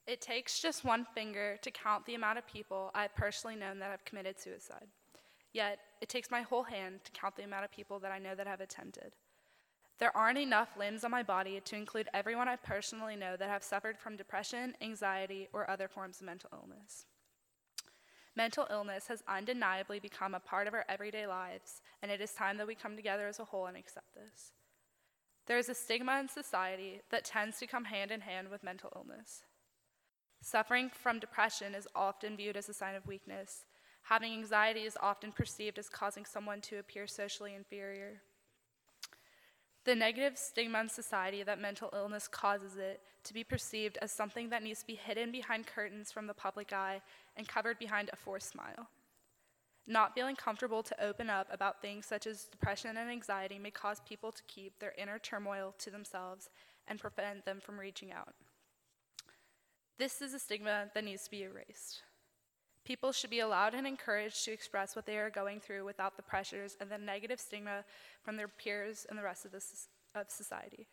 It takes just one finger to count the amount of people I've personally known that have committed suicide. Yet, it takes my whole hand to count the amount of people that I know that have attempted. There aren't enough limbs on my body to include everyone I personally know that have suffered from depression, anxiety, or other forms of mental illness. Mental illness has undeniably become a part of our everyday lives, and it is time that we come together as a whole and accept this. There is a stigma in society that tends to come hand in hand with mental illness. Suffering from depression is often viewed as a sign of weakness. Having anxiety is often perceived as causing someone to appear socially inferior. The negative stigma in society that mental illness causes it to be perceived as something that needs to be hidden behind curtains from the public eye and covered behind a forced smile. Not feeling comfortable to open up about things such as depression and anxiety may cause people to keep their inner turmoil to themselves and prevent them from reaching out. This is a stigma that needs to be erased. People should be allowed and encouraged to express what they are going through without the pressures and the negative stigma from their peers and the rest of society.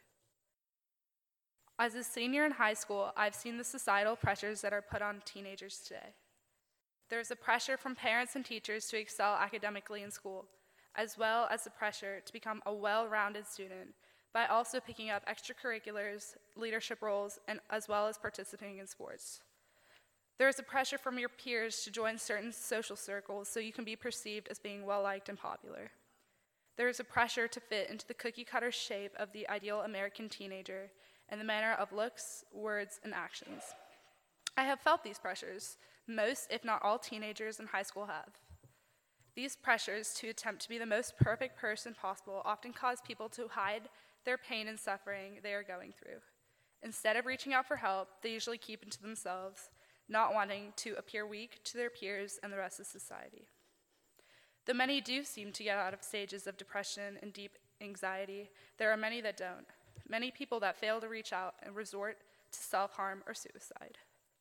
As a senior in high school, I've seen the societal pressures that are put on teenagers today. There's a pressure from parents and teachers to excel academically in school, as well as the pressure to become a well-rounded student by also picking up extracurriculars, leadership roles, and as well as participating in sports. There is a pressure from your peers to join certain social circles so you can be perceived as being well-liked and popular. There is a pressure to fit into the cookie-cutter shape of the ideal American teenager in the manner of looks, words, and actions. I have felt these pressures. Most, if not all, teenagers in high school have. These pressures to attempt to be the most perfect person possible often cause people to hide their pain and suffering they are going through. Instead of reaching out for help, they usually keep it to themselves, not wanting to appear weak to their peers and the rest of society. Though many do seem to get out of stages of depression and deep anxiety, there are many that don't. Many people that fail to reach out and resort to self-harm or suicide.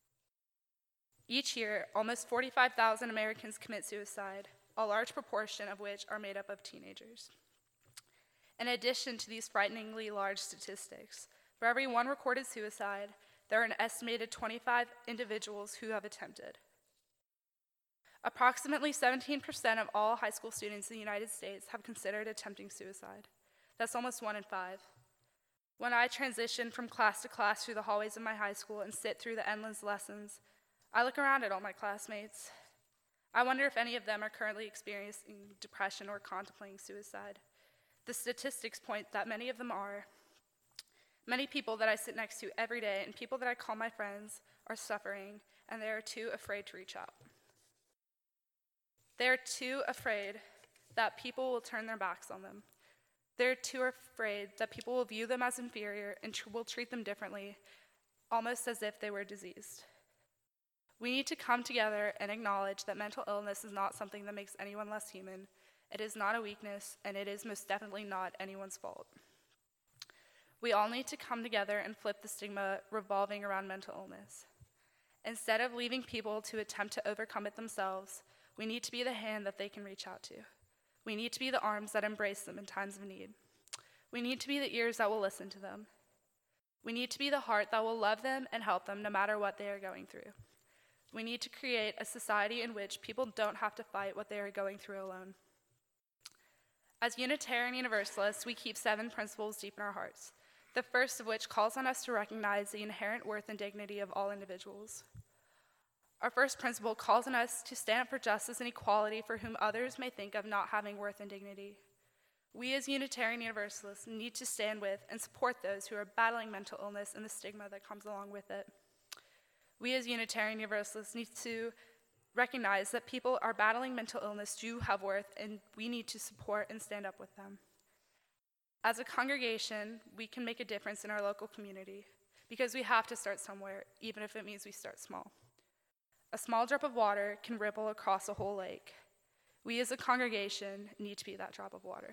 Each year, almost 45,000 Americans commit suicide, a large proportion of which are made up of teenagers. In addition to these frighteningly large statistics, for every one recorded suicide, there are an estimated 25 individuals who have attempted. Approximately 17% of all high school students in the United States have considered attempting suicide. That's almost 1 in 5. When I transition from class to class through the hallways of my high school and sit through the endless lessons, I look around at all my classmates. I wonder if any of them are currently experiencing depression or contemplating suicide. The statistics point that many of them are. Many people that I sit next to every day and people that I call my friends are suffering, and they are too afraid to reach out. They are too afraid that people will turn their backs on them. They're too afraid that people will view them as inferior and will treat them differently, almost as if they were diseased. We need to come together and acknowledge that mental illness is not something that makes anyone less human. It is not a weakness, and it is most definitely not anyone's fault. We all need to come together and flip the stigma revolving around mental illness. Instead of leaving people to attempt to overcome it themselves, we need to be the hand that they can reach out to. We need to be the arms that embrace them in times of need. We need to be the ears that will listen to them. We need to be the heart that will love them and help them no matter what they are going through. We need to create a society in which people don't have to fight what they are going through alone. As Unitarian Universalists, we keep 7 principles deep in our hearts, the first of which calls on us to recognize the inherent worth and dignity of all individuals. Our first principle calls on us to stand up for justice and equality for whom others may think of not having worth and dignity. We as Unitarian Universalists need to stand with and support those who are battling mental illness and the stigma that comes along with it. We as Unitarian Universalists need to recognize that people are battling mental illness do have worth, and we need to support and stand up with them. As a congregation, we can make a difference in our local community because we have to start somewhere, even if it means we start small. A small drop of water can ripple across a whole lake. We as a congregation need to be that drop of water.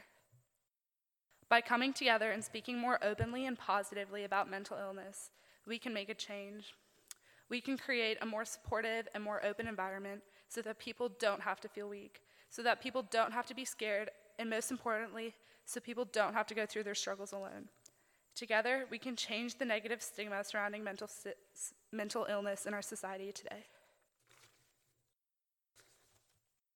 By coming together and speaking more openly and positively about mental illness, we can make a change. We can create a more supportive and more open environment so that people don't have to feel weak, so that people don't have to be scared, and most importantly, so people don't have to go through their struggles alone. Together, we can change the negative stigma surrounding mental illness in our society today.